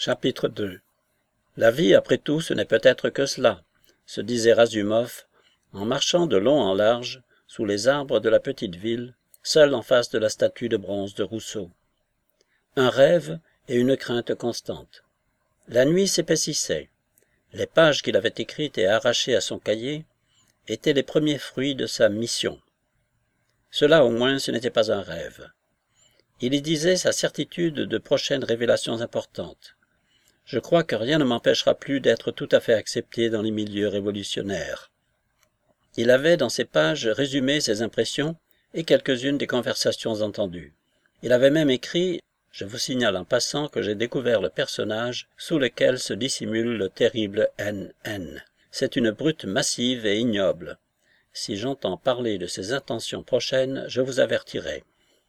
Chapitre 2. La vie, après tout, ce n'est peut-être que cela, se disait Razumov, en marchant de long en large, sous les arbres de la petite ville, seul en face de la statue de bronze de Rousseau. Un rêve et une crainte constante. La nuit s'épaississait. Les pages qu'il avait écrites et arrachées à son cahier étaient les premiers fruits de sa mission. Cela, au moins, ce n'était pas un rêve. Il y disait sa certitude de prochaines révélations importantes. Je crois que rien ne m'empêchera plus d'être tout à fait accepté dans les milieux révolutionnaires. Il avait dans ses pages résumé ses impressions et quelques-unes des conversations entendues. Il avait même écrit « Je vous signale en passant que j'ai découvert le personnage sous lequel se dissimule le terrible N.N. C'est une brute massive et ignoble. Si j'entends parler de ses intentions prochaines, je vous avertirai. »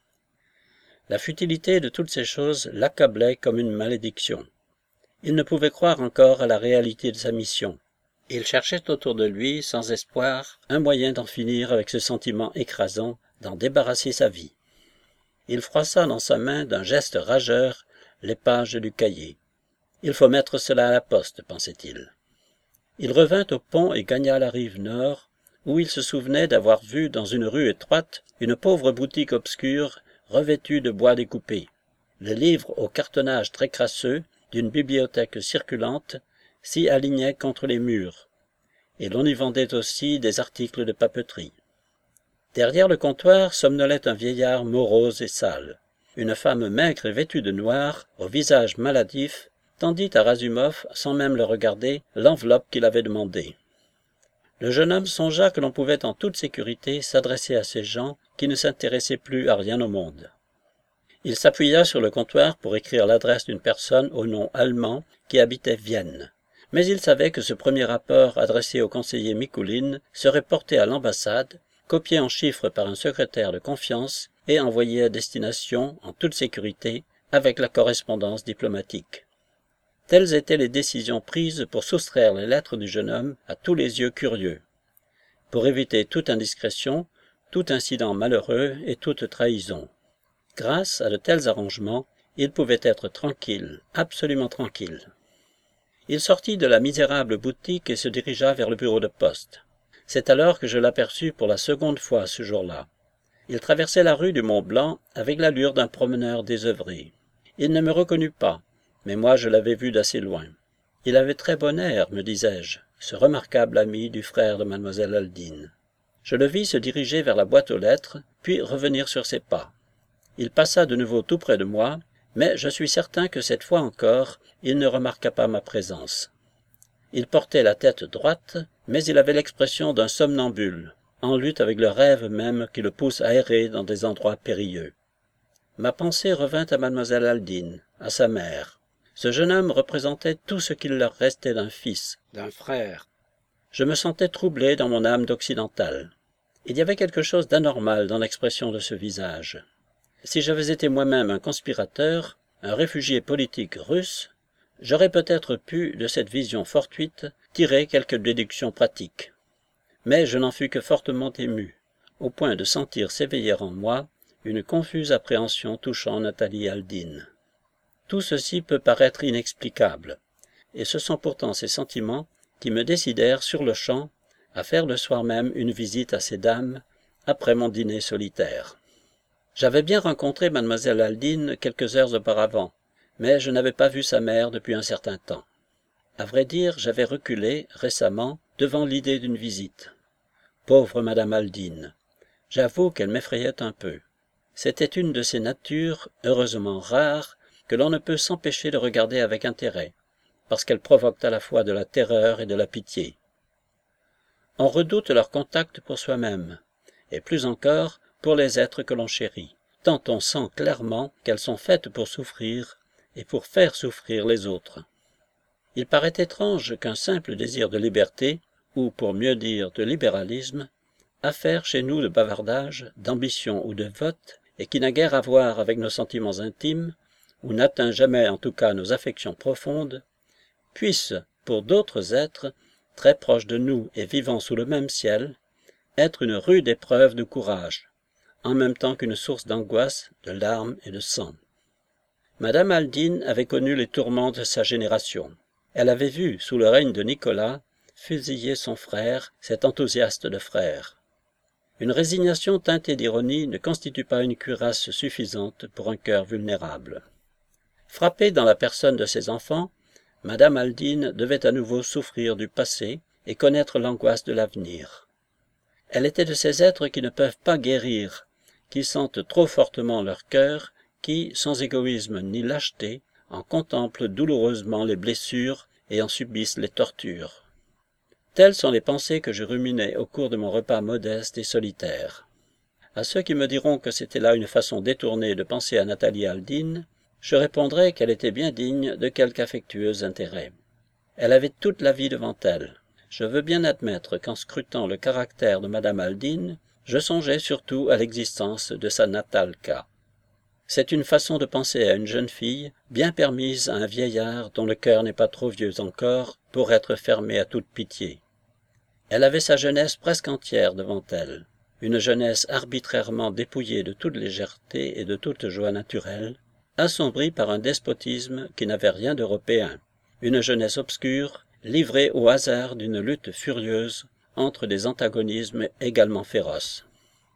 La futilité de toutes ces choses l'accablait comme une malédiction. Il ne pouvait croire encore à la réalité de sa mission. Il cherchait autour de lui, sans espoir, un moyen d'en finir avec ce sentiment écrasant, d'en débarrasser sa vie. Il froissa dans sa main d'un geste rageur les pages du cahier. « Il faut mettre cela à la poste, pensait-il. » Il revint au pont et gagna la rive nord, où il se souvenait d'avoir vu dans une rue étroite une pauvre boutique obscure revêtue de bois découpé. Le livre au cartonnage très crasseux d'une bibliothèque circulante s'y alignait contre les murs, et l'on y vendait aussi des articles de papeterie. Derrière le comptoir somnolait un vieillard morose et sale. Une femme maigre et vêtue de noir, au visage maladif, tendit à Razumov, sans même le regarder, l'enveloppe qu'il avait demandée. Le jeune homme songea que l'on pouvait en toute sécurité s'adresser à ces gens qui ne s'intéressaient plus à rien au monde. Il s'appuya sur le comptoir pour écrire l'adresse d'une personne au nom allemand qui habitait Vienne. Mais il savait que ce premier rapport adressé au conseiller Mikoulin serait porté à l'ambassade, copié en chiffres par un secrétaire de confiance et envoyé à destination en toute sécurité avec la correspondance diplomatique. Telles étaient les décisions prises pour soustraire les lettres du jeune homme à tous les yeux curieux, pour éviter toute indiscrétion, tout incident malheureux et toute trahison. Grâce à de tels arrangements, il pouvait être tranquille, absolument tranquille. Il sortit de la misérable boutique et se dirigea vers le bureau de poste. C'est alors que je l'aperçus pour la seconde fois ce jour-là. Il traversait la rue du Mont-Blanc avec l'allure d'un promeneur désœuvré. Il ne me reconnut pas, mais moi je l'avais vu d'assez loin. Il avait très bon air, me disais-je, ce remarquable ami du frère de mademoiselle Aldine. Je le vis se diriger vers la boîte aux lettres, puis revenir sur ses pas. Il passa de nouveau tout près de moi, mais je suis certain que cette fois encore, il ne remarqua pas ma présence. Il portait la tête droite, mais il avait l'expression d'un somnambule, en lutte avec le rêve même qui le pousse à errer dans des endroits périlleux. Ma pensée revint à mademoiselle Aldine, à sa mère. Ce jeune homme représentait tout ce qu'il leur restait d'un fils, d'un frère. Je me sentais troublé dans mon âme d'occidental. Il y avait quelque chose d'anormal dans l'expression de ce visage. Si j'avais été moi-même un conspirateur, un réfugié politique russe, j'aurais peut-être pu, de cette vision fortuite, tirer quelques déductions pratiques. Mais je n'en fus que fortement ému, au point de sentir s'éveiller en moi une confuse appréhension touchant Nathalie Aldine. Tout ceci peut paraître inexplicable, et ce sont pourtant ces sentiments qui me décidèrent sur-le-champ à faire le soir même une visite à ces dames après mon dîner solitaire. J'avais bien rencontré mademoiselle Aldine quelques heures auparavant, mais je n'avais pas vu sa mère depuis un certain temps. À vrai dire, j'avais reculé, récemment, devant l'idée d'une visite. Pauvre madame Aldine, j'avoue qu'elle m'effrayait un peu. C'était une de ces natures, heureusement rares, que l'on ne peut s'empêcher de regarder avec intérêt, parce qu'elles provoquent à la fois de la terreur et de la pitié. On redoute leur contact pour soi-même, et plus encore pour les êtres que l'on chérit, tant on sent clairement qu'elles sont faites pour souffrir et pour faire souffrir les autres. Il paraît étrange qu'un simple désir de liberté, ou pour mieux dire de libéralisme, affaire chez nous de bavardage, d'ambition ou de vote, et qui n'a guère à voir avec nos sentiments intimes, ou n'atteint jamais en tout cas nos affections profondes, puisse, pour d'autres êtres, très proches de nous et vivant sous le même ciel, être une rude épreuve de courage, en même temps qu'une source d'angoisse, de larmes et de sang. Madame Aldine avait connu les tourments de sa génération. Elle avait vu, sous le règne de Nicolas, fusiller son frère, cet enthousiaste de frère. Une résignation teintée d'ironie ne constitue pas une cuirasse suffisante pour un cœur vulnérable. Frappée dans la personne de ses enfants, Madame Aldine devait à nouveau souffrir du passé et connaître l'angoisse de l'avenir. Elle était de ces êtres qui ne peuvent pas guérir, qui sentent trop fortement leur cœur, qui, sans égoïsme ni lâcheté, en contemplent douloureusement les blessures et en subissent les tortures. Telles sont les pensées que je ruminais au cours de mon repas modeste et solitaire. À ceux qui me diront que c'était là une façon détournée de penser à Nathalie Aldine, je répondrai qu'elle était bien digne de quelque affectueux intérêt. Elle avait toute la vie devant elle. Je veux bien admettre qu'en scrutant le caractère de Madame Aldine, je songeais surtout à l'existence de sa Natalka. C'est une façon de penser à une jeune fille, bien permise à un vieillard dont le cœur n'est pas trop vieux encore pour être fermé à toute pitié. Elle avait sa jeunesse presque entière devant elle, une jeunesse arbitrairement dépouillée de toute légèreté et de toute joie naturelle, assombrie par un despotisme qui n'avait rien d'européen, une jeunesse obscure, livrée au hasard d'une lutte furieuse entre des antagonismes également féroces.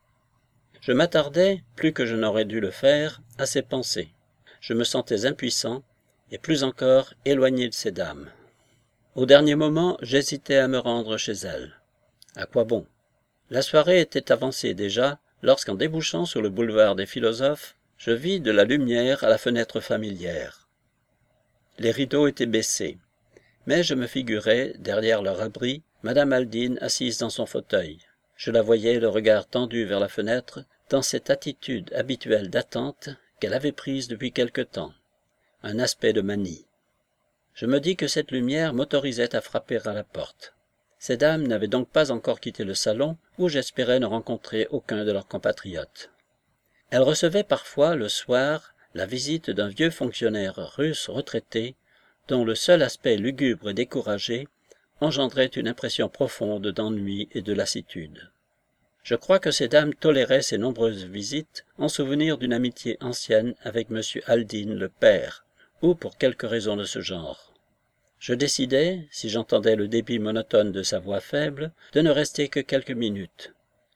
Je m'attardais, plus que je n'aurais dû le faire, à ses pensées. Je me sentais impuissant, et plus encore éloigné de ces dames. Au dernier moment, j'hésitais à me rendre chez elles. À quoi bon? La soirée était avancée déjà, lorsqu'en débouchant sur le boulevard des Philosophes, je vis de la lumière à la fenêtre familière. Les rideaux étaient baissés, mais je me figurais, derrière leur abri, Madame Aldine assise dans son fauteuil. Je la voyais, le regard tendu vers la fenêtre, dans cette attitude habituelle d'attente qu'elle avait prise depuis quelque temps, un aspect de manie. Je me dis que cette lumière m'autorisait à frapper à la porte. Ces dames n'avaient donc pas encore quitté le salon, où j'espérais ne rencontrer aucun de leurs compatriotes. Elles recevaient parfois, le soir, la visite d'un vieux fonctionnaire russe retraité, dont le seul aspect lugubre et découragé engendrait une impression profonde d'ennui et de lassitude. Je crois que ces dames toléraient ces nombreuses visites en souvenir d'une amitié ancienne avec M. Aldine le père, ou pour quelque raison de ce genre. Je décidai, si j'entendais le débit monotone de sa voix faible, de ne rester que quelques minutes.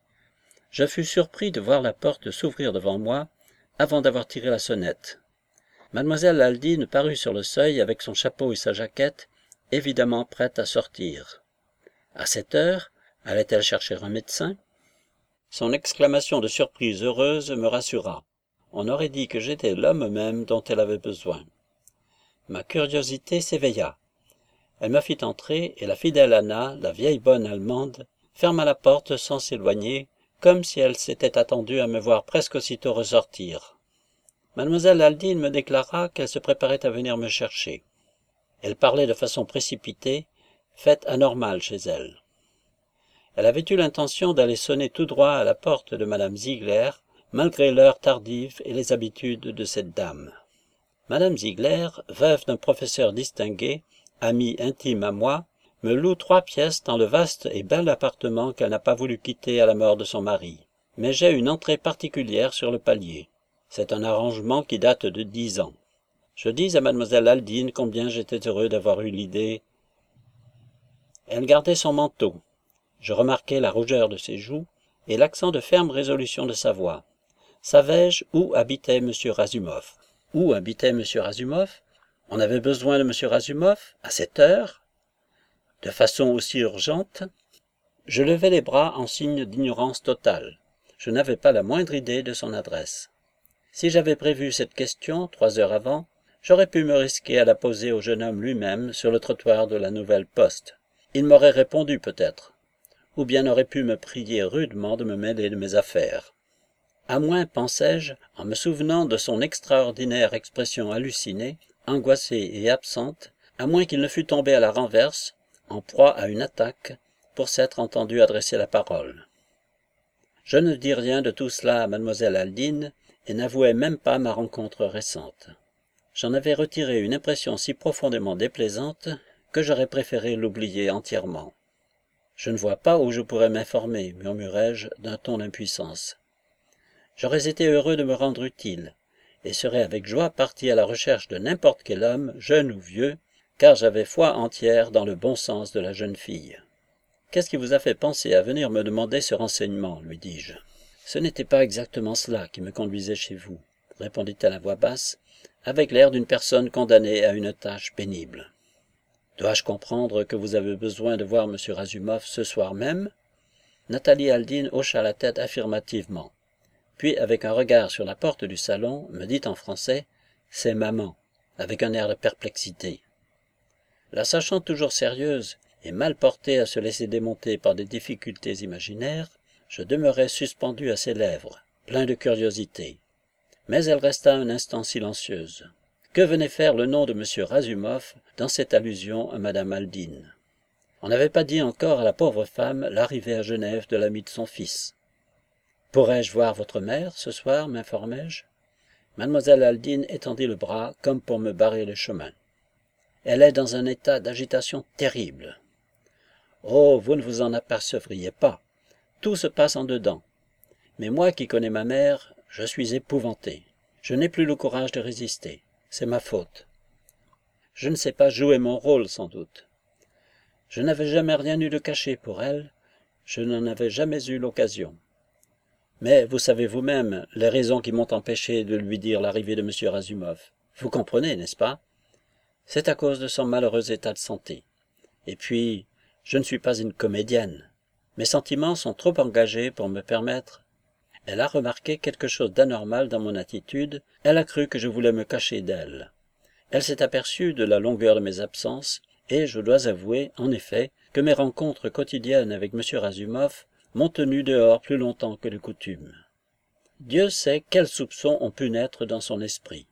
Je fus surpris de voir la porte s'ouvrir devant moi avant d'avoir tiré la sonnette. Mademoiselle Aldine parut sur le seuil avec son chapeau et sa jaquette, évidemment prête à sortir. À cette heure, allait-elle chercher un médecin? Son exclamation de surprise heureuse me rassura. On aurait dit que j'étais l'homme même dont elle avait besoin. Ma curiosité s'éveilla. Elle me fit entrer, et la fidèle Anna, la vieille bonne allemande, ferma la porte sans s'éloigner, comme si elle s'était attendue à me voir presque aussitôt ressortir. Mademoiselle Aldine me déclara qu'elle se préparait à venir me chercher. Elle parlait de façon précipitée, fait anormale chez elle. Elle avait eu l'intention d'aller sonner tout droit à la porte de madame Ziegler, malgré l'heure tardive et les habitudes de cette dame. Madame Ziegler, veuve d'un professeur distingué, amie intime à moi, me loue 3 pièces dans le vaste et bel appartement qu'elle n'a pas voulu quitter à la mort de son mari. Mais j'ai une entrée particulière sur le palier. C'est un arrangement qui date de 10 ans. Je dis à mademoiselle Aldine combien j'étais heureux d'avoir eu l'idée. Elle gardait son manteau. Je remarquai la rougeur de ses joues et l'accent de ferme résolution de sa voix. Savais-je où habitait M. Razumov? Où habitait M. Razumov? On avait besoin de M. Razumov? À cette heure? De façon aussi urgente? Je levai les bras en signe d'ignorance totale. Je n'avais pas la moindre idée de son adresse. Si j'avais prévu cette question 3 heures avant, j'aurais pu me risquer à la poser au jeune homme lui-même sur le trottoir de la Nouvelle Poste. Il m'aurait répondu peut-être, ou bien aurait pu me prier rudement de me mêler de mes affaires. À moins, pensai-je, en me souvenant de son extraordinaire expression hallucinée, angoissée et absente, à moins qu'il ne fût tombé à la renverse, en proie à une attaque, pour s'être entendu adresser la parole. Je ne dis rien de tout cela à mademoiselle Aldine, et n'avouai même pas ma rencontre récente. J'en avais retiré une impression si profondément déplaisante que j'aurais préféré l'oublier entièrement. Je ne vois pas où je pourrais m'informer, murmurai-je d'un ton d'impuissance. J'aurais été heureux de me rendre utile, et serais avec joie parti à la recherche de n'importe quel homme, jeune ou vieux, car j'avais foi entière dans le bon sens de la jeune fille. « Qu'est-ce qui vous a fait penser à venir me demander ce renseignement ?» lui dis-je. « Ce n'était pas exactement cela qui me conduisait chez vous, » répondit-elle à voix basse, avec l'air d'une personne condamnée à une tâche pénible. « Dois-je comprendre que vous avez besoin de voir M. Razumov ce soir même ?» Nathalie Aldine hocha la tête affirmativement. Puis, avec un regard sur la porte du salon, me dit en français « C'est maman », avec un air de perplexité. La sachant toujours sérieuse et mal portée à se laisser démonter par des difficultés imaginaires, je demeurai suspendu à ses lèvres, plein de curiosité. Mais elle resta un instant silencieuse. Que venait faire le nom de M. Razumov dans cette allusion à Mme Aldine? On n'avait pas dit encore à la pauvre femme l'arrivée à Genève de l'ami de son fils. « Pourrais-je voir votre mère ce soir ?» m'informai-je. Mademoiselle Aldine étendit le bras comme pour me barrer le chemin. « Elle est dans un état d'agitation terrible. »« Oh, vous ne vous en apercevriez pas. Tout se passe en dedans. Mais moi qui connais ma mère, je suis épouvanté. Je n'ai plus le courage de résister. C'est ma faute. Je ne sais pas jouer mon rôle, sans doute. Je n'avais jamais rien eu de caché pour elle. Je n'en avais jamais eu l'occasion. Mais vous savez vous-même les raisons qui m'ont empêché de lui dire l'arrivée de M. Razumov. Vous comprenez, n'est-ce pas? C'est à cause de son malheureux état de santé. Et puis, je ne suis pas une comédienne. Mes sentiments sont trop engagés pour me permettre... Elle a remarqué quelque chose d'anormal dans mon attitude, elle a cru que je voulais me cacher d'elle. Elle s'est aperçue de la longueur de mes absences, et je dois avouer, en effet, que mes rencontres quotidiennes avec M. Razumov m'ont tenu dehors plus longtemps que de coutume. Dieu sait quels soupçons ont pu naître dans son esprit.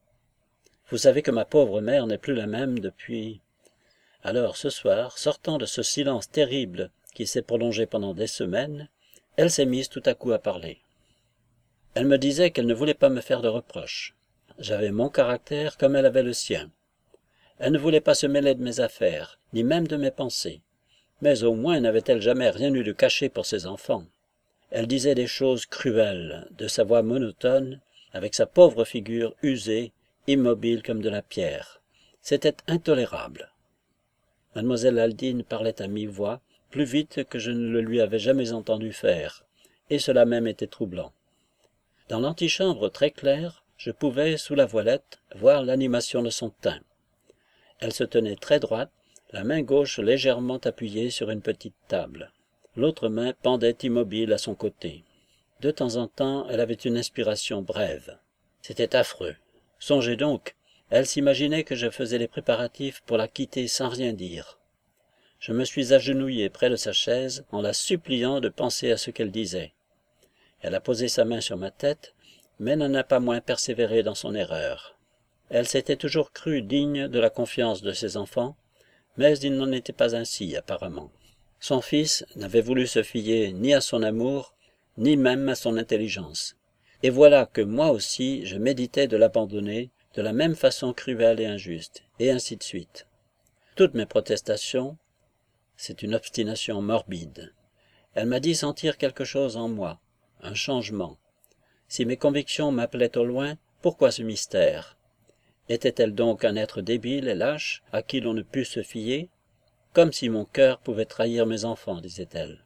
Vous savez que ma pauvre mère n'est plus la même depuis... Alors, ce soir, sortant de ce silence terrible qui s'est prolongé pendant des semaines, elle s'est mise tout à coup à parler. Elle me disait qu'elle ne voulait pas me faire de reproches. J'avais mon caractère comme elle avait le sien. Elle ne voulait pas se mêler de mes affaires, ni même de mes pensées. Mais au moins n'avait-elle jamais rien eu de caché pour ses enfants. Elle disait des choses cruelles, de sa voix monotone, avec sa pauvre figure usée, immobile comme de la pierre. C'était intolérable. Mademoiselle Aldine parlait à mi-voix, plus vite que je ne le lui avais jamais entendu faire, et cela même était troublant. Dans l'antichambre très claire, je pouvais, sous la voilette, voir l'animation de son teint. Elle se tenait très droite, la main gauche légèrement appuyée sur une petite table. L'autre main pendait immobile à son côté. De temps en temps, elle avait une inspiration brève. C'était affreux. Songez donc, elle s'imaginait que je faisais les préparatifs pour la quitter sans rien dire. Je me suis agenouillé près de sa chaise en la suppliant de penser à ce qu'elle disait. Elle a posé sa main sur ma tête, mais n'en a pas moins persévéré dans son erreur. Elle s'était toujours crue digne de la confiance de ses enfants, mais il n'en était pas ainsi apparemment. Son fils n'avait voulu se fier ni à son amour, ni même à son intelligence. Et voilà que moi aussi je méditais de l'abandonner de la même façon cruelle et injuste, et ainsi de suite. Toutes mes protestations, c'est une obstination morbide. Elle m'a dit sentir quelque chose en moi, un changement. Si mes convictions m'appelaient au loin, pourquoi ce mystère? Était-elle donc un être débile et lâche, à qui l'on ne put se fier? Comme si mon cœur pouvait trahir mes enfants, disait-elle.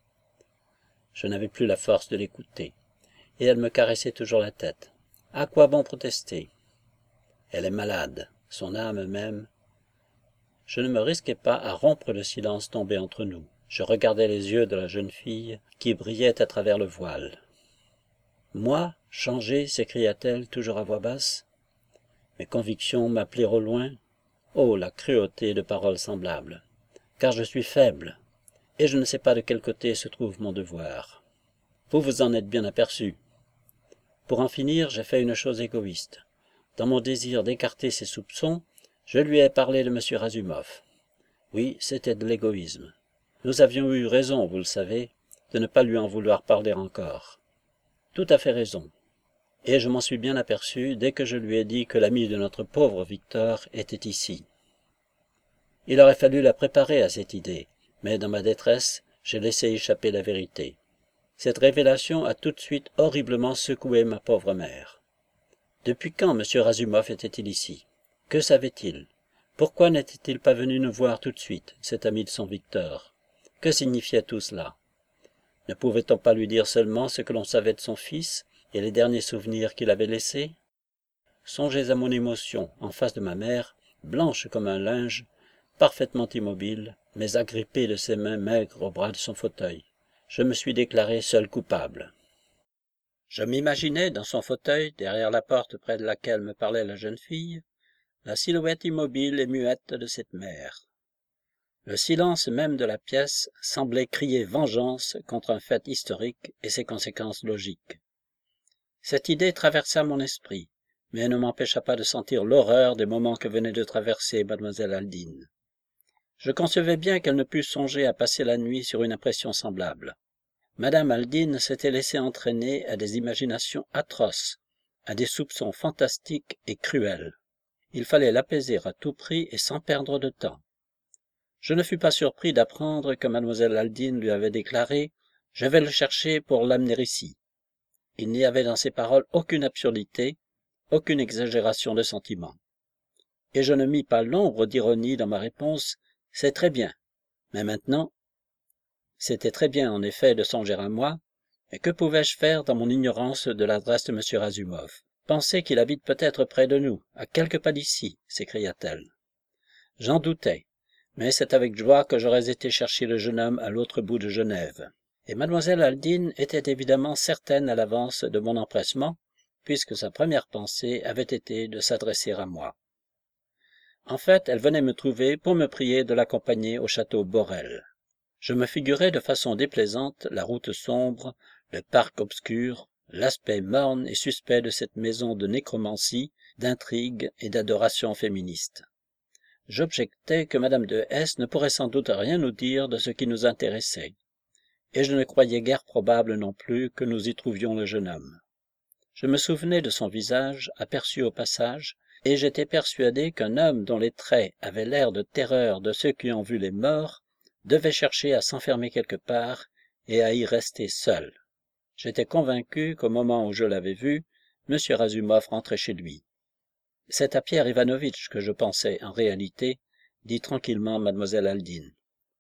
Je n'avais plus la force de l'écouter, et elle me caressait toujours la tête. À quoi bon protester? Elle est malade, son âme même. Je ne me risquais pas à rompre le silence tombé entre nous. Je regardais les yeux de la jeune fille qui brillaient à travers le voile. « Moi, changer » s'écria-t-elle toujours à voix basse. Mes convictions m'appelaient au loin. Oh, la cruauté de paroles semblables! Car je suis faible, et je ne sais pas de quel côté se trouve mon devoir. Vous vous en êtes bien aperçu. Pour en finir, j'ai fait une chose égoïste. Dans mon désir d'écarter ses soupçons, je lui ai parlé de M. Razumov. Oui, c'était de l'égoïsme. Nous avions eu raison, vous le savez, de ne pas lui en vouloir parler encore. Tout à fait raison. Et je m'en suis bien aperçu dès que je lui ai dit que l'ami de notre pauvre Victor était ici. Il aurait fallu la préparer à cette idée, mais dans ma détresse, j'ai laissé échapper la vérité. Cette révélation a tout de suite horriblement secoué ma pauvre mère. Depuis quand M. Razumov était-il ici? Que savait-il? Pourquoi n'était-il pas venu nous voir tout de suite, cet ami de son Victor? Que signifiait tout cela? Ne pouvait-on pas lui dire seulement ce que l'on savait de son fils et les derniers souvenirs qu'il avait laissés? Songez à mon émotion en face de ma mère, blanche comme un linge, parfaitement immobile, mais agrippée de ses mains maigres au bras de son fauteuil. Je me suis déclaré seul coupable. Je m'imaginais dans son fauteuil, derrière la porte près de laquelle me parlait la jeune fille, la silhouette immobile et muette de cette mère. Le silence même de la pièce semblait crier vengeance contre un fait historique et ses conséquences logiques. Cette idée traversa mon esprit, mais elle ne m'empêcha pas de sentir l'horreur des moments que venait de traverser mademoiselle Aldine. Je concevais bien qu'elle ne pût songer à passer la nuit sur une impression semblable. Madame Aldine s'était laissée entraîner à des imaginations atroces, à des soupçons fantastiques et cruels. Il fallait l'apaiser à tout prix et sans perdre de temps. Je ne fus pas surpris d'apprendre que mademoiselle Aldine lui avait déclaré « Je vais le chercher pour l'amener ici ». Il n'y avait dans ces paroles aucune absurdité, aucune exagération de sentiment. Et je ne mis pas l'ombre d'ironie dans ma réponse « C'est très bien, mais maintenant ». C'était très bien en effet de songer à moi, mais que pouvais-je faire dans mon ignorance de l'adresse de M. Razumov? Pensez qu'il habite peut-être près de nous, à quelques pas d'ici, s'écria-t-elle. J'en doutais, mais c'est avec joie que j'aurais été chercher le jeune homme à l'autre bout de Genève. Et mademoiselle Aldine était évidemment certaine à l'avance de mon empressement, puisque sa première pensée avait été de s'adresser à moi. En fait, elle venait me trouver pour me prier de l'accompagner au château Borel. Je me figurais de façon déplaisante la route sombre, le parc obscur, l'aspect morne et suspect de cette maison de nécromancie, d'intrigue et d'adoration féministe. J'objectais que madame de S ne pourrait sans doute rien nous dire de ce qui nous intéressait, et je ne croyais guère probable non plus que nous y trouvions le jeune homme. Je me souvenais de son visage, aperçu au passage, et j'étais persuadé qu'un homme dont les traits avaient l'air de terreur de ceux qui ont vu les morts devait chercher à s'enfermer quelque part et à y rester seul. J'étais convaincu qu'au moment où je l'avais vu, M. Razumov rentrait chez lui. C'est à Pierre Ivanovitch que je pensais en réalité, dit tranquillement mademoiselle Aldine.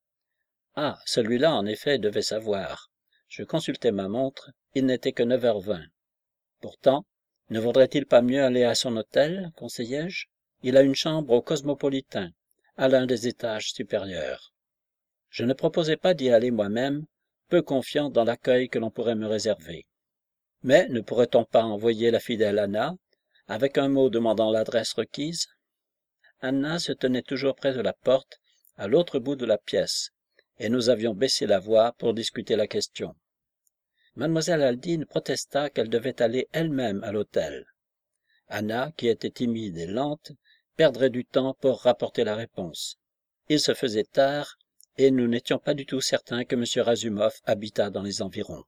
Ah, celui-là en effet devait savoir. Je consultai ma montre, il n'était que 9h20. Pourtant, ne vaudrait-il pas mieux aller à son hôtel, conseillai-je? Il a une chambre au Cosmopolitain, à l'un des étages supérieurs. Je ne proposais pas d'y aller moi-même, peu confiant dans l'accueil que l'on pourrait me réserver. Mais ne pourrait-on pas envoyer la fidèle Anna, avec un mot demandant l'adresse requise? Anna se tenait toujours près de la porte, à l'autre bout de la pièce, et nous avions baissé la voix pour discuter la question. Mademoiselle Aldine protesta qu'elle devait aller elle-même à l'hôtel. Anna, qui était timide et lente, perdrait du temps pour rapporter la réponse. Il se faisait tard, et nous n'étions pas du tout certains que M. Razumov habitât dans les environs.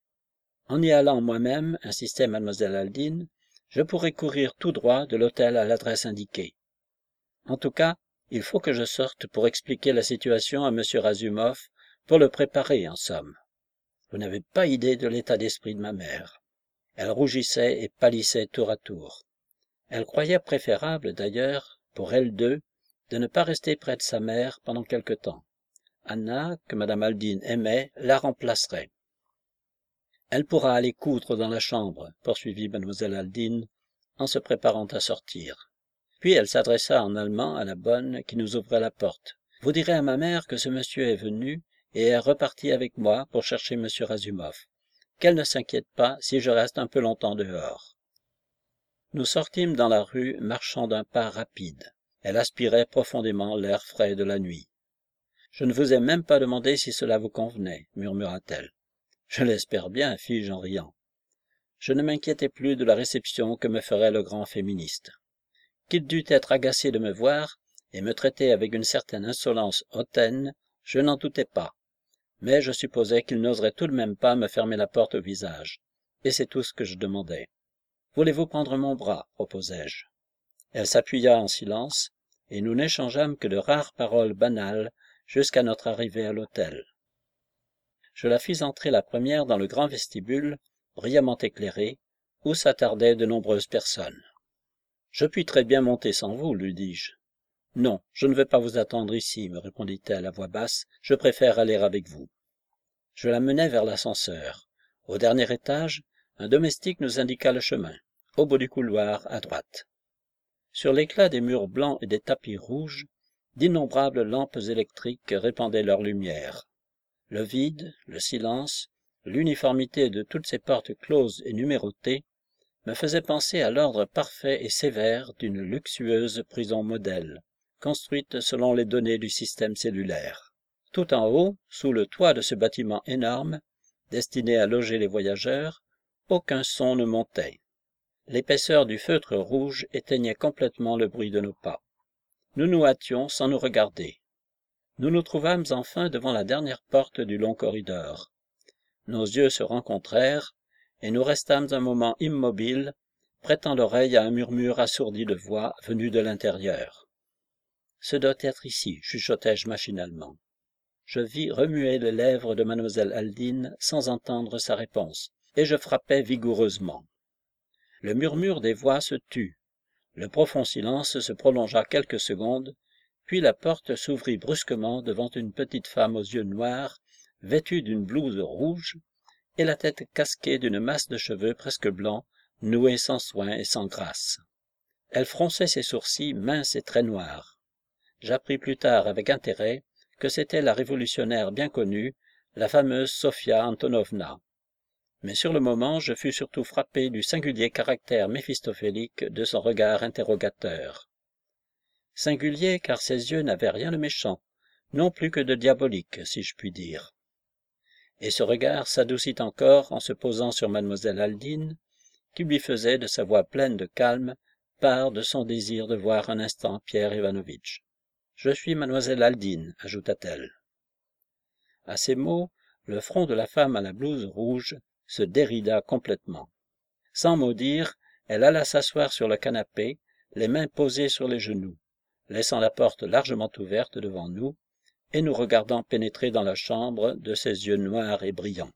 En y allant moi-même, insistait mademoiselle Aldine, je pourrais courir tout droit de l'hôtel à l'adresse indiquée. En tout cas, il faut que je sorte pour expliquer la situation à M. Razumov, pour le préparer en somme. Vous n'avez pas idée de l'état d'esprit de ma mère. Elle rougissait et pâlissait tour à tour. Elle croyait préférable, d'ailleurs, pour elles deux, de ne pas rester près de sa mère pendant quelque temps. Anna, que madame Aldine aimait, la remplacerait. Elle pourra aller coudre dans la chambre, poursuivit mademoiselle Aldine, en se préparant à sortir. Puis elle s'adressa en allemand à la bonne qui nous ouvrait la porte. Vous direz à ma mère que ce monsieur est venu et est reparti avec moi pour chercher M. Razumov. Qu'elle ne s'inquiète pas si je reste un peu longtemps dehors. Nous sortîmes dans la rue, marchant d'un pas rapide. Elle aspirait profondément l'air frais de la nuit. « Je ne vous ai même pas demandé si cela vous convenait, murmura-t-elle. « Je l'espère bien, fis-je en riant. Je ne m'inquiétais plus de la réception que me ferait le grand féministe. Qu'il dût être agacé de me voir et me traiter avec une certaine insolence hautaine, je n'en doutais pas. Mais je supposais qu'il n'oserait tout de même pas me fermer la porte au visage, et c'est tout ce que je demandais. « Voulez-vous prendre mon bras ?» proposai-je. Elle s'appuya en silence, et nous n'échangeâmes que de rares paroles banales jusqu'à notre arrivée à l'hôtel. Je la fis entrer la première dans le grand vestibule, brillamment éclairé, où s'attardaient de nombreuses personnes. Je puis très bien monter sans vous, lui dis-je. Non, je ne veux pas vous attendre ici, me répondit-elle à voix basse, je préfère aller avec vous. Je la menai vers l'ascenseur. Au dernier étage, un domestique nous indiqua le chemin, au bout du couloir, à droite. Sur l'éclat des murs blancs et des tapis rouges, d'innombrables lampes électriques répandaient leur lumière. Le vide, le silence, l'uniformité de toutes ces portes closes et numérotées me faisaient penser à l'ordre parfait et sévère d'une luxueuse prison modèle, construite selon les données du système cellulaire. Tout en haut, sous le toit de ce bâtiment énorme, destiné à loger les voyageurs, aucun son ne montait. L'épaisseur du feutre rouge éteignait complètement le bruit de nos pas. Nous nous hâtions sans nous regarder. Nous nous trouvâmes enfin devant la dernière porte du long corridor. Nos yeux se rencontrèrent, et nous restâmes un moment immobiles, prêtant l'oreille à un murmure assourdi de voix venu de l'intérieur. « Ce doit être ici, chuchotai-je machinalement. Je vis remuer les lèvres de mademoiselle Aldine sans entendre sa réponse, et je frappai vigoureusement. Le murmure des voix se tut. Le profond silence se prolongea quelques secondes, puis la porte s'ouvrit brusquement devant une petite femme aux yeux noirs, vêtue d'une blouse rouge, et la tête casquée d'une masse de cheveux presque blancs, noués sans soin et sans grâce. Elle fronçait ses sourcils minces et très noirs. J'appris plus tard avec intérêt que c'était la révolutionnaire bien connue, la fameuse Sofia Antonovna. Mais sur le moment, je fus surtout frappé du singulier caractère méphistophélique de son regard interrogateur. Singulier car ses yeux n'avaient rien de méchant, non plus que de diabolique, si je puis dire. Et ce regard s'adoucit encore en se posant sur mademoiselle Aldine, qui lui faisait, de sa voix pleine de calme, part de son désir de voir un instant Pierre Ivanovitch. « Je suis mademoiselle Aldine, ajouta-t-elle. À ces mots, le front de la femme à la blouse rouge se dérida complètement. Sans mot dire, elle alla s'asseoir sur le canapé, les mains posées sur les genoux, laissant la porte largement ouverte devant nous, et nous regardant pénétrer dans la chambre de ses yeux noirs et brillants.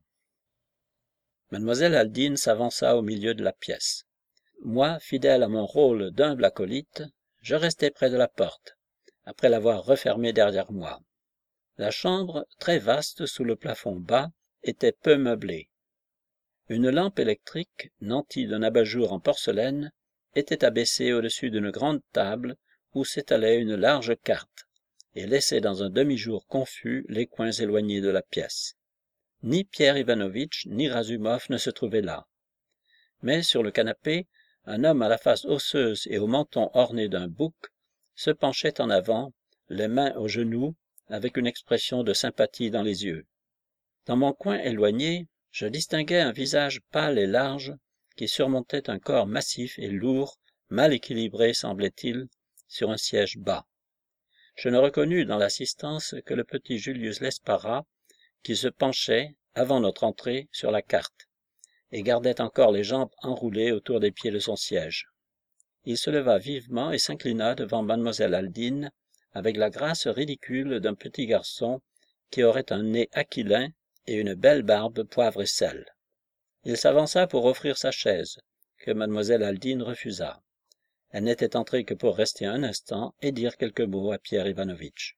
Mademoiselle Aldine s'avança au milieu de la pièce. Moi, fidèle à mon rôle d'humble acolyte, je restai près de la porte, après l'avoir refermée derrière moi. La chambre, très vaste sous le plafond bas, était peu meublée. Une lampe électrique, nantie d'un abat-jour en porcelaine, était abaissée au-dessus d'une grande table où s'étalait une large carte, et laissait dans un demi-jour confus les coins éloignés de la pièce. Ni Pierre Ivanovitch ni Razumov ne se trouvaient là. Mais sur le canapé, un homme à la face osseuse et au menton orné d'un bouc se penchait en avant, les mains aux genoux, avec une expression de sympathie dans les yeux. Dans mon coin éloigné, je distinguais un visage pâle et large qui surmontait un corps massif et lourd, mal équilibré, semblait-il, sur un siège bas. Je ne reconnus dans l'assistance que le petit Julius Lespara, qui se penchait, avant notre entrée, sur la carte, et gardait encore les jambes enroulées autour des pieds de son siège. Il se leva vivement et s'inclina devant mademoiselle Aldine, avec la grâce ridicule d'un petit garçon qui aurait un nez aquilin et une belle barbe poivre et sel. Il s'avança pour offrir sa chaise, que mademoiselle Aldine refusa. Elle n'était entrée que pour rester un instant et dire quelques mots à Pierre Ivanovitch.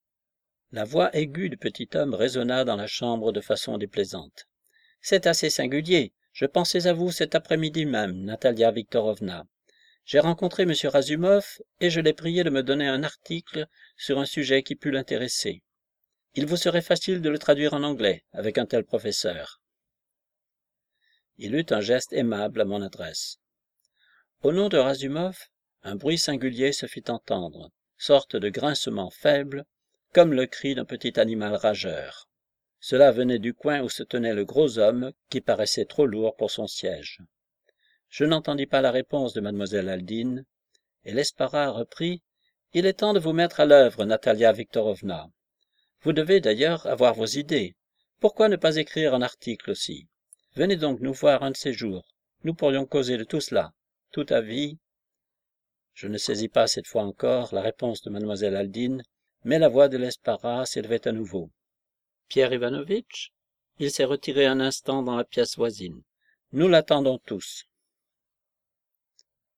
La voix aiguë du petit homme résonna dans la chambre de façon déplaisante. « C'est assez singulier. Je pensais à vous cet après-midi même, Natalia Viktorovna. J'ai rencontré M. Razumov et je l'ai prié de me donner un article sur un sujet qui pût l'intéresser. Il vous serait facile de le traduire en anglais avec un tel professeur. » Il eut un geste aimable à mon adresse. Au nom de Razumov, un bruit singulier se fit entendre, sorte de grincement faible, comme le cri d'un petit animal rageur. Cela venait du coin où se tenait le gros homme qui paraissait trop lourd pour son siège. Je n'entendis pas la réponse de mademoiselle Aldine, et Lespara reprit « Il est temps de vous mettre à l'œuvre, Natalia Viktorovna. Vous devez d'ailleurs avoir vos idées. Pourquoi ne pas écrire un article aussi? Venez donc nous voir un de ces jours. Nous pourrions causer de tout cela. Tout à vie. » Je ne saisis pas cette fois encore la réponse de mademoiselle Aldine, mais la voix de Lespara s'élevait à nouveau. « Pierre Ivanovitch? Il s'est retiré un instant dans la pièce voisine. Nous l'attendons tous. »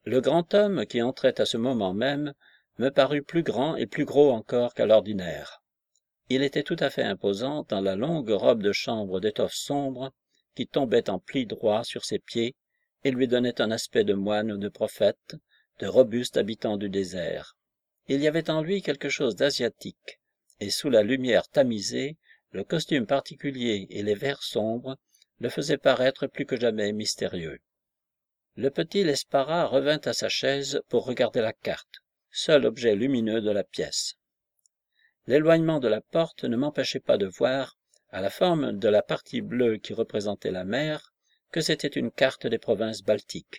Le grand homme qui entrait à ce moment même me parut plus grand et plus gros encore qu'à l'ordinaire. Il était tout à fait imposant dans la longue robe de chambre d'étoffe sombre qui tombait en plis droits sur ses pieds et lui donnait un aspect de moine ou de prophète, de robuste habitant du désert. Il y avait en lui quelque chose d'asiatique, et sous la lumière tamisée, le costume particulier et les verres sombres le faisaient paraître plus que jamais mystérieux. Le petit Lesparra revint à sa chaise pour regarder la carte, seul objet lumineux de la pièce. L'éloignement de la porte ne m'empêchait pas de voir, à la forme de la partie bleue qui représentait la mer, que c'était une carte des provinces baltiques.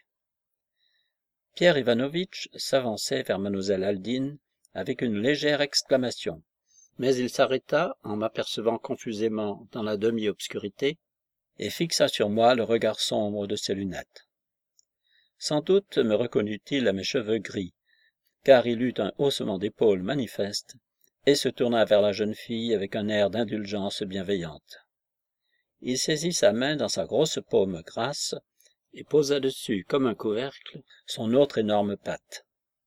Pierre Ivanovitch s'avançait vers mademoiselle Aldine avec une légère exclamation, mais il s'arrêta en m'apercevant confusément dans la demi-obscurité et fixa sur moi le regard sombre de ses lunettes. Sans doute me reconnut-il à mes cheveux gris, car il eut un haussement d'épaules manifeste et se tourna vers la jeune fille avec un air d'indulgence bienveillante. Il saisit sa main dans sa grosse paume grasse et posa dessus, comme un couvercle, son autre énorme patte.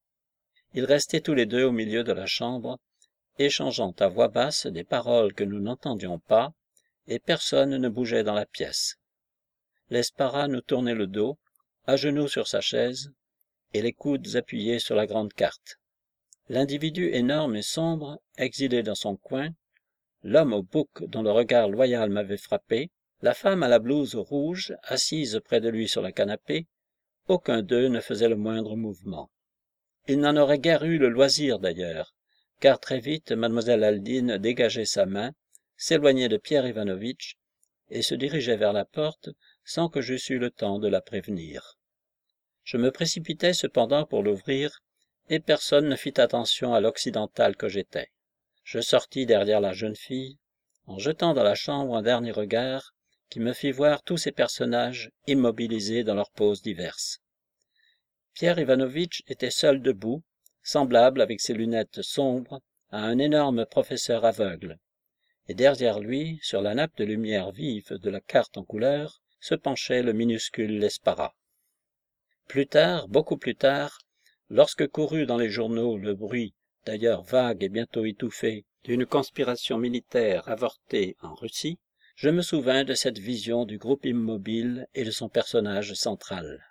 Ils restaient tous les deux au milieu de la chambre, échangeant à voix basse des paroles que nous n'entendions pas, et personne ne bougeait dans la pièce. Lesparra nous tournait le dos, à genoux sur sa chaise, et les coudes appuyés sur la grande carte. L'individu énorme et sombre, exilé dans son coin, l'homme au bouc dont le regard loyal m'avait frappé, la femme à la blouse rouge, assise près de lui sur le canapé, aucun d'eux ne faisait le moindre mouvement. Il n'en aurait guère eu le loisir d'ailleurs, car très vite mademoiselle Aldine dégageait sa main, s'éloignait de Pierre Ivanovitch et se dirigeait vers la porte sans que j'eusse eu le temps de la prévenir. Je me précipitai cependant pour l'ouvrir, et personne ne fit attention à l'occidental que j'étais. Je sortis derrière la jeune fille, en jetant dans la chambre un dernier regard qui me fit voir tous ces personnages immobilisés dans leurs poses diverses. Pierre Ivanovitch était seul debout, semblable avec ses lunettes sombres à un énorme professeur aveugle, et derrière lui, sur la nappe de lumière vive de la carte en couleur, se penchait le minuscule Lesparra. Plus tard, beaucoup plus tard, lorsque courut dans les journaux le bruit, d'ailleurs vague et bientôt étouffé, d'une conspiration militaire avortée en Russie, je me souvins de cette vision du groupe immobile et de son personnage central.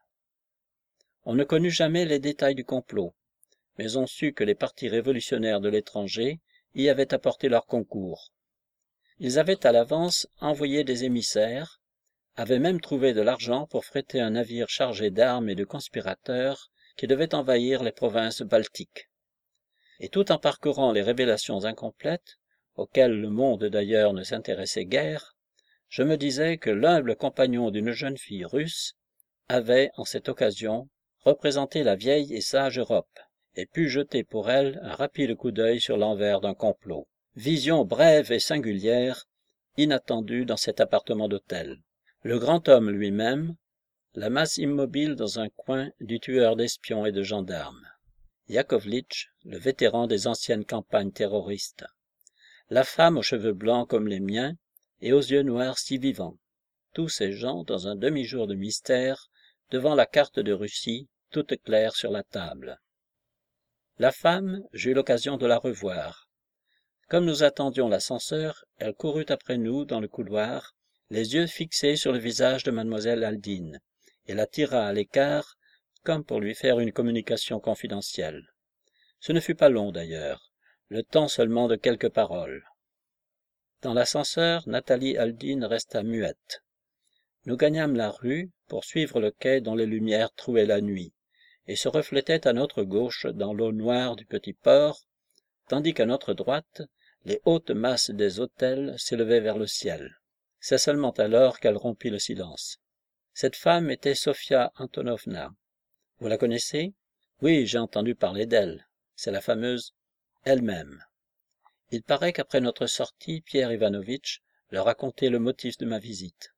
On ne connut jamais les détails du complot, mais on sut que les partis révolutionnaires de l'étranger y avaient apporté leur concours. Ils avaient à l'avance envoyé des émissaires, avaient même trouvé de l'argent pour fréter un navire chargé d'armes et de conspirateurs qui devait envahir les provinces baltiques. Et tout en parcourant les révélations incomplètes, auxquelles le monde d'ailleurs ne s'intéressait guère, je me disais que l'humble compagnon d'une jeune fille russe avait, en cette occasion, représenté la vieille et sage Europe, et pu jeter pour elle un rapide coup d'œil sur l'envers d'un complot. Vision brève et singulière, inattendue dans cet appartement d'hôtel. Le grand homme lui-même, la masse immobile dans un coin du tueur d'espions et de gendarmes. Yakovlitch, le vétéran des anciennes campagnes terroristes. La femme aux cheveux blancs comme les miens et aux yeux noirs si vivants. Tous ces gens dans un demi-jour de mystère, devant la carte de Russie, toute claire sur la table. La femme, j'eus l'occasion de la revoir. Comme nous attendions l'ascenseur, elle courut après nous dans le couloir, les yeux fixés sur le visage de mademoiselle Aldine, et la tira à l'écart, comme pour lui faire une communication confidentielle. Ce ne fut pas long d'ailleurs, le temps seulement de quelques paroles. Dans l'ascenseur, Nathalie Aldine resta muette. Nous gagnâmes la rue pour suivre le quai dont les lumières trouaient la nuit, et se reflétaient à notre gauche dans l'eau noire du petit port, tandis qu'à notre droite, les hautes masses des hôtels s'élevaient vers le ciel. C'est seulement alors qu'elle rompit le silence. Cette femme était Sofia Antonovna. Vous la connaissez? Oui, j'ai entendu parler d'elle. C'est la fameuse elle-même. Il paraît qu'après notre sortie, Pierre Ivanovitch leur a conté le motif de ma visite.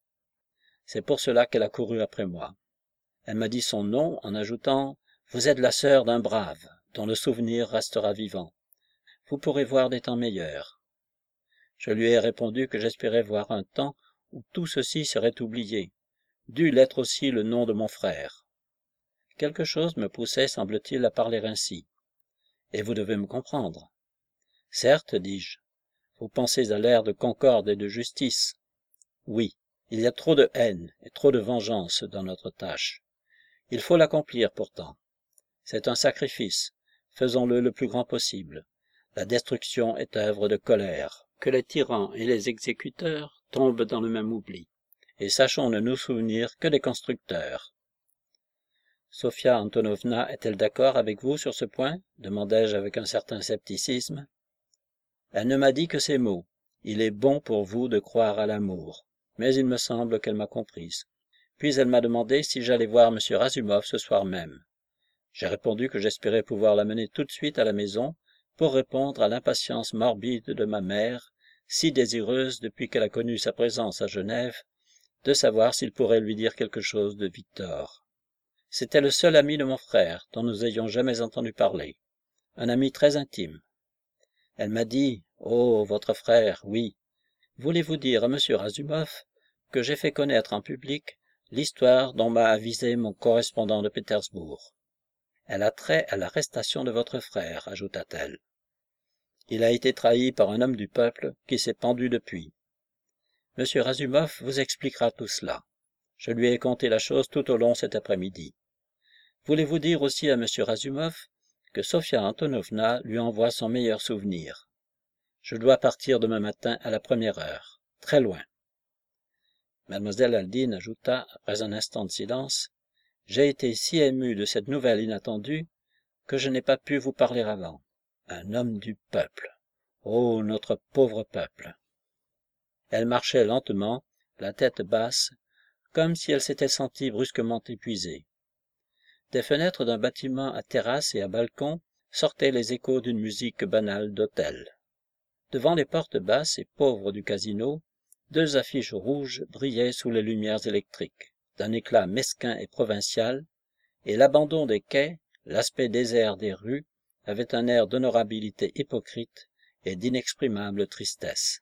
C'est pour cela qu'elle a couru après moi. Elle m'a dit son nom en ajoutant « Vous êtes la sœur d'un brave, dont le souvenir restera vivant. Vous pourrez voir des temps meilleurs. » Je lui ai répondu que j'espérais voir un temps où tout ceci serait oublié, dût l'être aussi le nom de mon frère. Quelque chose me poussait, semble-t-il, à parler ainsi. Et vous devez me comprendre. Certes, dis-je, vous pensez à l'ère de concorde et de justice. Oui, il y a trop de haine et trop de vengeance dans notre tâche. Il faut l'accomplir pourtant. C'est un sacrifice. Faisons-le le plus grand possible. La destruction est œuvre de colère. Que les tyrans et les exécuteurs tombent dans le même oubli. Et sachons ne nous souvenir que des constructeurs. Sofia Antonovna est-elle d'accord avec vous sur ce point? Demandai-je avec un certain scepticisme. Elle ne m'a dit que ces mots. Il est bon pour vous de croire à l'amour. Mais il me semble qu'elle m'a comprise. Puis elle m'a demandé si j'allais voir M. Razumov ce soir même. J'ai répondu que j'espérais pouvoir l'amener tout de suite à la maison pour répondre à l'impatience morbide de ma mère, si désireuse depuis qu'elle a connu sa présence à Genève, de savoir s'il pourrait lui dire quelque chose de Victor. C'était le seul ami de mon frère dont nous ayons jamais entendu parler, un ami très intime. Elle m'a dit « Oh, votre frère, oui. Voulez-vous dire à M. Razumov que j'ai fait connaître en public l'histoire dont m'a avisé mon correspondant de Pétersbourg. Elle a trait à l'arrestation de votre frère, ajouta-t-elle. Il a été trahi par un homme du peuple qui s'est pendu depuis. M. Razumov vous expliquera tout cela. Je lui ai conté la chose tout au long cet après-midi. Voulez-vous dire aussi à M. Razumov que Sofia Antonovna lui envoie son meilleur souvenir. Je dois partir demain matin à la 1e heure, très loin. Mademoiselle Aldine ajouta, après un instant de silence, « J'ai été si ému de cette nouvelle inattendue que je n'ai pas pu vous parler avant. Un homme du peuple. Oh, notre pauvre peuple !» Elle marchait lentement, la tête basse, comme si elle s'était sentie brusquement épuisée. Des fenêtres d'un bâtiment à terrasse et à balcon sortaient les échos d'une musique banale d'hôtel. Devant les portes basses et pauvres du casino, 2 affiches rouges brillaient sous les lumières électriques, d'un éclat mesquin et provincial, et l'abandon des quais, l'aspect désert des rues, avait un air d'honorabilité hypocrite et d'inexprimable tristesse.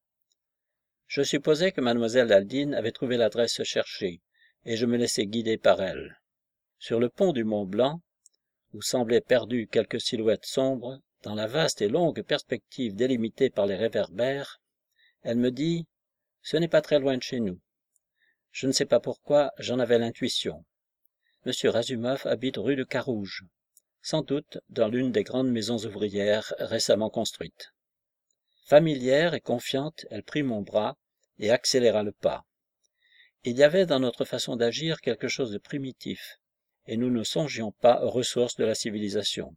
Je supposais que mademoiselle Aldine avait trouvé l'adresse cherchée, et je me laissai guider par elle. Sur le pont du Mont-Blanc, où semblaient perdues quelques silhouettes sombres, dans la vaste et longue perspective délimitée par les réverbères, elle me dit « Ce n'est pas très loin de chez nous. » Je ne sais pas pourquoi, j'en avais l'intuition. M. Razumov habite rue de Carouge, sans doute dans l'une des grandes maisons ouvrières récemment construites. Familière et confiante, elle prit mon bras et accéléra le pas. Il y avait dans notre façon d'agir quelque chose de primitif, et nous ne songions pas aux ressources de la civilisation.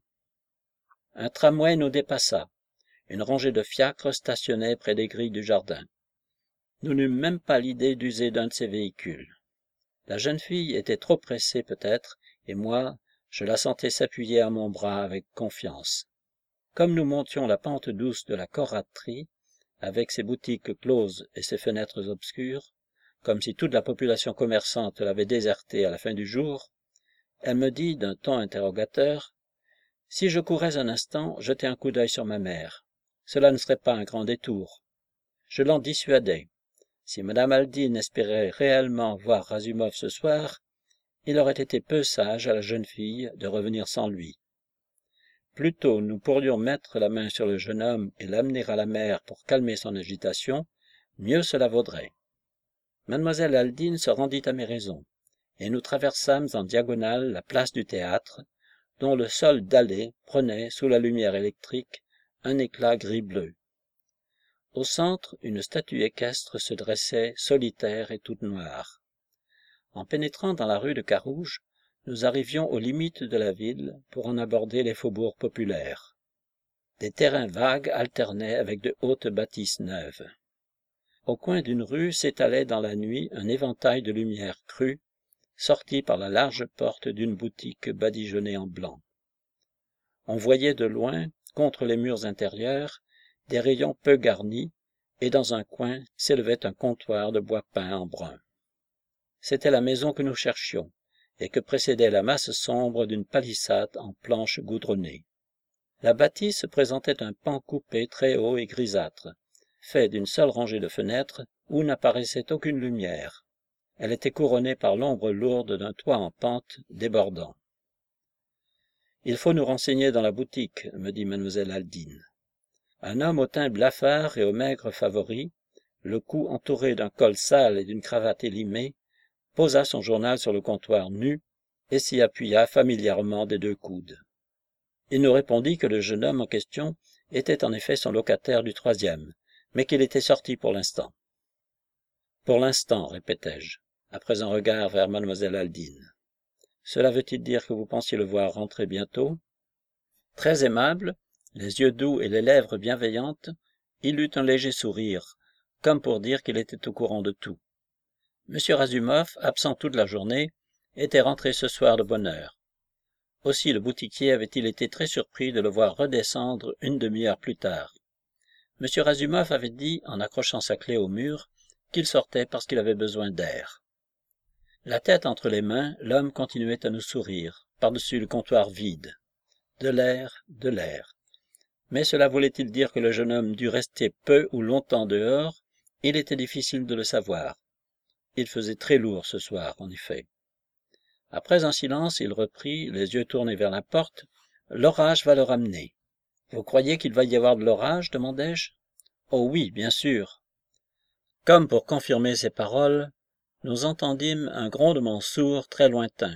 Un tramway nous dépassa. Une rangée de fiacres stationnait près des grilles du jardin. Nous n'eûmes même pas l'idée d'user d'un de ces véhicules. La jeune fille était trop pressée peut-être, et moi, je la sentais s'appuyer à mon bras avec confiance. Comme nous montions la pente douce de la corraterie, avec ses boutiques closes et ses fenêtres obscures, comme si toute la population commerçante l'avait désertée à la fin du jour, elle me dit d'un ton interrogateur, « Si je courais un instant, jeter un coup d'œil sur ma mère. Cela ne serait pas un grand détour. » Je l'en dissuadai. Si Madame Aldine espérait réellement voir Razumov ce soir, il aurait été peu sage à la jeune fille de revenir sans lui. Plus tôt nous pourrions mettre la main sur le jeune homme et l'amener à la mer pour calmer son agitation, mieux cela vaudrait. Mademoiselle Aldine se rendit à mes raisons, et nous traversâmes en diagonale la place du théâtre, dont le sol dallé prenait, sous la lumière électrique, un éclat gris-bleu. Au centre, une statue équestre se dressait, solitaire et toute noire. En pénétrant dans la rue de Carouge, nous arrivions aux limites de la ville pour en aborder les faubourgs populaires. Des terrains vagues alternaient avec de hautes bâtisses neuves. Au coin d'une rue s'étalait dans la nuit un éventail de lumière crue, sorti par la large porte d'une boutique badigeonnée en blanc. On voyait de loin, contre les murs intérieurs, des rayons peu garnis, et dans un coin s'élevait un comptoir de bois peint en brun. C'était la maison que nous cherchions, et que précédait la masse sombre d'une palissade en planches goudronnées. La bâtisse présentait un pan coupé très haut et grisâtre, fait d'une seule rangée de fenêtres où n'apparaissait aucune lumière. Elle était couronnée par l'ombre lourde d'un toit en pente débordant. « Il faut nous renseigner dans la boutique, me dit mademoiselle Aldine. » Un homme au teint blafard et au maigre favori, le cou entouré d'un col sale et d'une cravate élimée, posa son journal sur le comptoir nu et s'y appuya familièrement des 2 coudes. Il nous répondit que le jeune homme en question était en effet son locataire du 3e, mais qu'il était sorti pour l'instant. « Pour l'instant, répétai-je, après un regard vers mademoiselle Aldine. Cela veut-il dire que vous pensiez le voir rentrer bientôt? » Très aimable, les yeux doux et les lèvres bienveillantes, il eut un léger sourire, comme pour dire qu'il était au courant de tout. M. Razumov, absent toute la journée, était rentré ce soir de bonne heure. Aussi le boutiquier avait-il été très surpris de le voir redescendre une demi-heure plus tard. M. Razumov avait dit, en accrochant sa clé au mur, qu'il sortait parce qu'il avait besoin d'air. La tête entre les mains, l'homme continuait à nous sourire, par-dessus le comptoir vide. De l'air, de l'air. Mais cela voulait-il dire que le jeune homme dût rester peu ou longtemps dehors? Il était difficile de le savoir. Il faisait très lourd ce soir, en effet. Après un silence, il reprit, les yeux tournés vers la porte. « L'orage va le ramener. »« Vous croyez qu'il va y avoir de l'orage ?» demandai-je. « Oh oui, bien sûr. » Comme pour confirmer ces paroles, nous entendîmes un grondement sourd très lointain.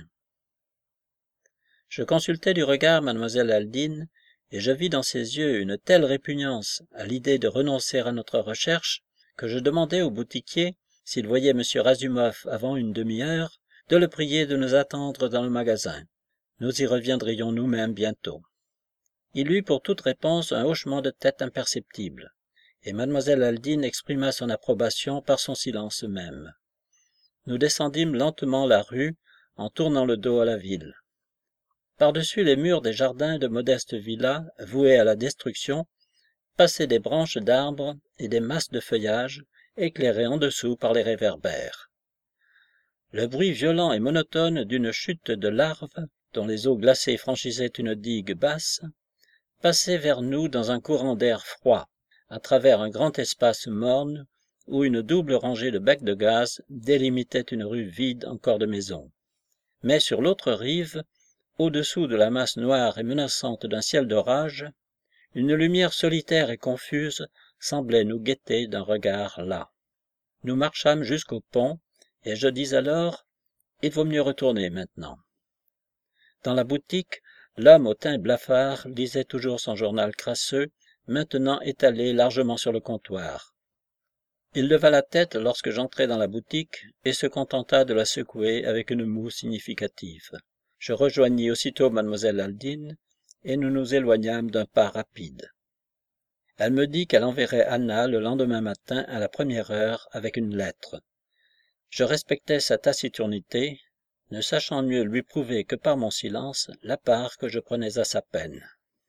Je consultai du regard mademoiselle Aldine, et je vis dans ses yeux une telle répugnance à l'idée de renoncer à notre recherche que je demandai au boutiquier, s'il voyait M. Razumov avant une demi-heure, de le prier de nous attendre dans le magasin. Nous y reviendrions nous-mêmes bientôt. Il eut pour toute réponse un hochement de tête imperceptible, et mademoiselle Aldine exprima son approbation par son silence même. Nous descendîmes lentement la rue, en tournant le dos à la ville. Par-dessus les murs des jardins de modestes villas vouées à la destruction, passaient des branches d'arbres et des masses de feuillage, éclairées en dessous par les réverbères. Le bruit violent et monotone d'une chute de larves, dont les eaux glacées franchissaient une digue basse, passait vers nous dans un courant d'air froid, à travers un grand espace morne, où une double rangée de becs de gaz délimitait une rue vide encore de maisons. Mais sur l'autre rive, au-dessous de la masse noire et menaçante d'un ciel d'orage, une lumière solitaire et confuse semblait nous guetter d'un regard las. Nous marchâmes jusqu'au pont, et je dis alors, « Il vaut mieux retourner maintenant. » Dans la boutique, l'homme au teint blafard lisait toujours son journal crasseux, maintenant étalé largement sur le comptoir. Il leva la tête lorsque j'entrai dans la boutique et se contenta de la secouer avec une moue significative. Je rejoignis aussitôt mademoiselle Aldine, et nous nous éloignâmes d'un pas rapide. Elle me dit qu'elle enverrait Anna le lendemain matin à la première heure avec une lettre. Je respectais sa taciturnité, ne sachant mieux lui prouver que par mon silence la part que je prenais à sa peine.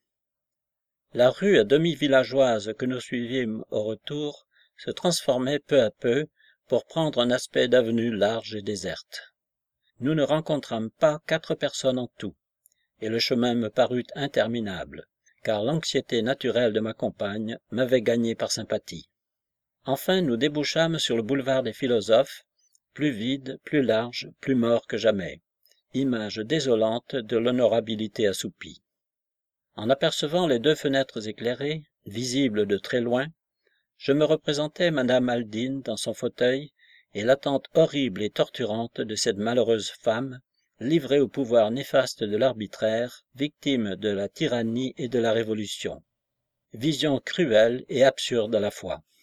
La rue à demi villageoise que nous suivîmes au retour se transformait peu à peu pour prendre un aspect d'avenue large et déserte. Nous ne rencontrâmes pas 4 personnes en tout, et le chemin me parut interminable, car l'anxiété naturelle de ma compagne m'avait gagné par sympathie. Enfin, nous débouchâmes sur le boulevard des Philosophes, plus vide, plus large, plus mort que jamais, image désolante de l'honorabilité assoupie. En apercevant les 2 fenêtres éclairées, visibles de très loin, je me représentais madame Aldine dans son fauteuil et l'attente horrible et torturante de cette malheureuse femme, livrée au pouvoir néfaste de l'arbitraire, victime de la tyrannie et de la révolution. Vision cruelle et absurde à la fois.